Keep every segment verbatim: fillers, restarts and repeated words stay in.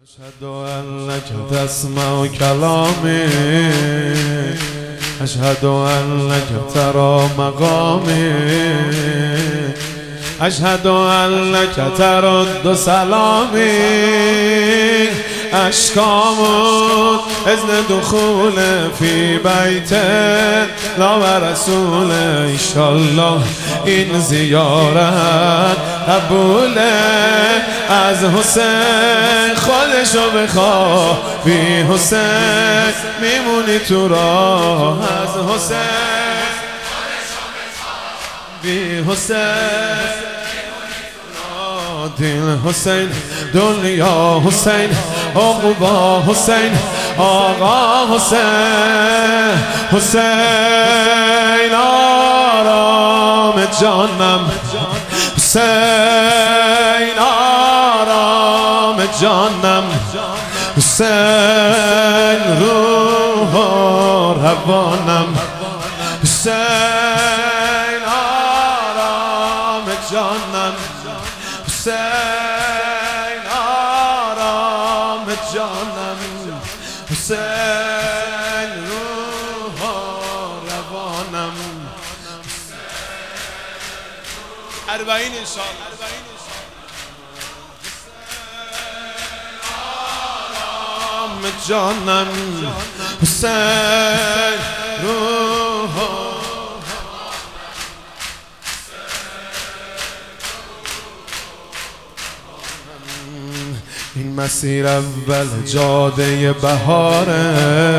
أشهد أنك تسمع كلامي، أشهد أنك ترى مقامي، أشهد أنك ترد سلامي. أشكام إذن دخول في بيت لا ورسول، إن شاء الله این زیارت قبوله. از حسین خودشو بخواه، بی حسین میمونی تو راه. از حسین خودشو بخواه، بی حسین دل حسین، دنیا حسین، عقبا حسین، آقا حسین. حسین آرام جانم، حسین آرام جانم، حسین روح و روانم، حسین آرام جانم، حسین آرام جانم، حسین روح و روانم. اربعین انشاءالله. آرام جانم، حسین روح این مسیر اول جاده بهاره،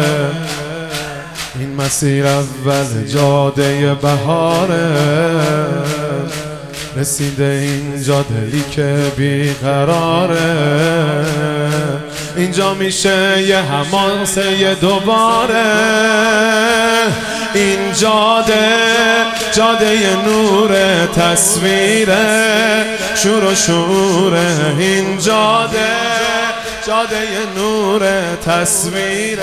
این مسیر اول جاده بهاره. رسیده اینجا دلی که بیقراره، اینجا میشه یه حماسه دوباره. این جاده جاده نور تصویره، شور و شوره. این جاده جاده نور تصویره،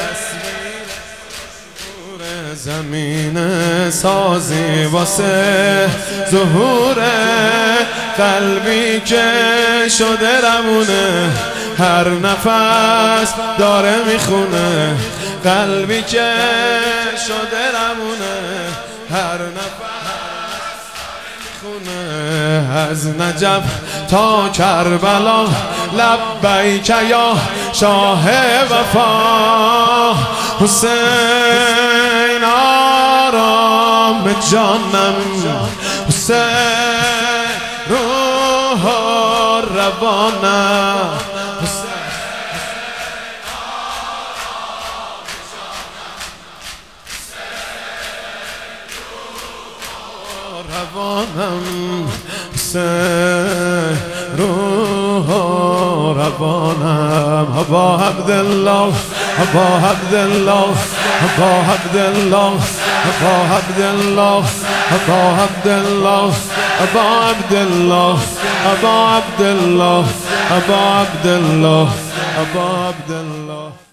زمین سازی واسه ظهوره. قلبی که شده رمونه، هر نفس داره میخونه. قلبی که شده رمونه، هر نفس داره میخونه. از نجف تا کربلا لبیک یا شاه وفا. حسین آرام جانم، حسین روح و روانم، روانم، حسین روح و روانم. ابا عبدالله، ابا عبدالله، ابا عبدالله، ابا عبدالله، ابا عبدالله، ابا عبدالله، ابا عبدالله، ابا عبدالله، ابا عبدالله.